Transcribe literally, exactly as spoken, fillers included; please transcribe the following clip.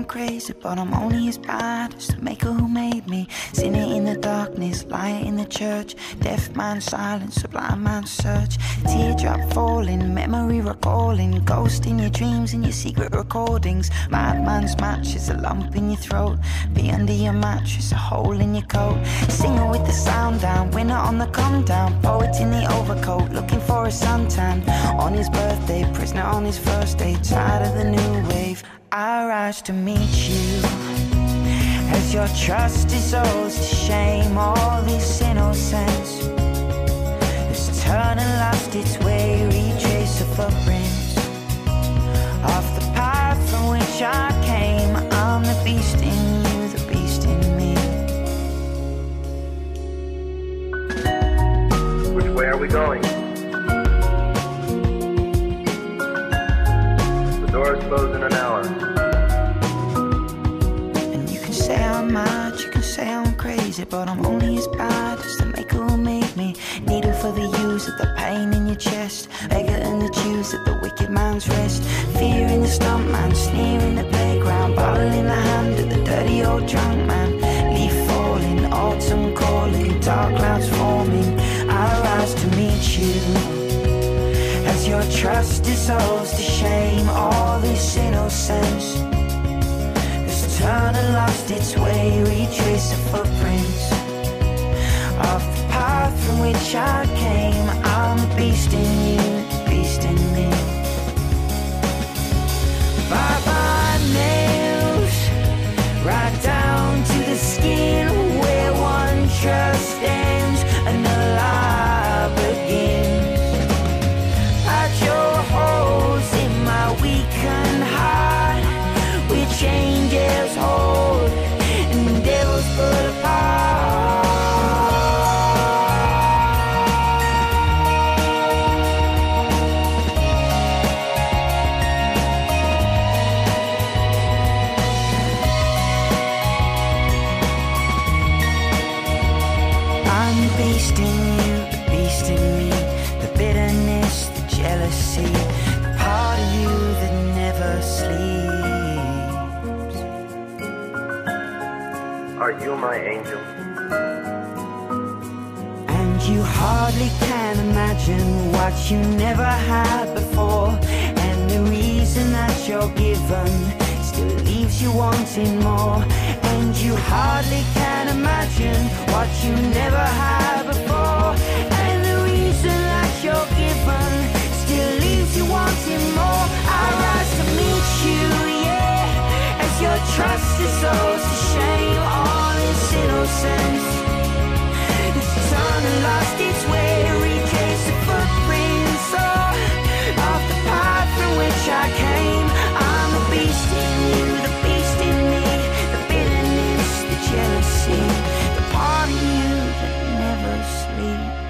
crazy, but I'm only as bad as the maker who made me. Sinner in the darkness, light in the church, deaf man silence, a blind man's search. Teardrop falling, memory recalling, ghost in your dreams and your secret recordings. Madman's match is a lump in your throat, be under your mattress, a hole in your coat. Singer with the sound down, winner on the come down, poet in the overcoat, looking for a suntan. On his birthday, prisoner on his first day, tired of the new wave. I rise to meet you as your trust dissolves to shame. All this innocence has turned and lost its way. Retrace the footprints off the path from which I came. I'm the beast in you, the beast in me. Which way are we going? The door is closed in an hour. And you can say I'm mad, you can say I'm crazy, but I'm only as bad as the maker who made me. Needle for the use of the pain in your chest, beggar and the Jews at the wicked man's rest. Fear in the stump man, sneer in the playground, bottle in the hand of the dirty old drunk man. Leaf falling, autumn calling, dark clouds forming. I rise to meet you as your trust dissolves to shame. All this innocence has turned and lost its way. Retrace the footprints of the path from which I came. I'm the beast in you, the beast in me. Bye-bye nails, right down to the skin, where one trust ends and a lie begins. At your holes in my weakened heart, which angels hold and devils put apart. I'm the beast in you, the beast in me, the bitterness, the jealousy, the part of you that never sleeps. Are you my angel? And you hardly can imagine what you never had before, and the reason that you're given still leaves you wanting more. And you hardly can imagine what you never had before, and the reason that you're given still leaves you wanting more. I rise to meet you, yeah, as your trust dissolves to shame. All this innocence has turned and lost its way. Retrace the footprints oh, of the path from which I came. I'm the beast in you, the beast in me, the bitterness, the jealousy, the part of you that never sleeps.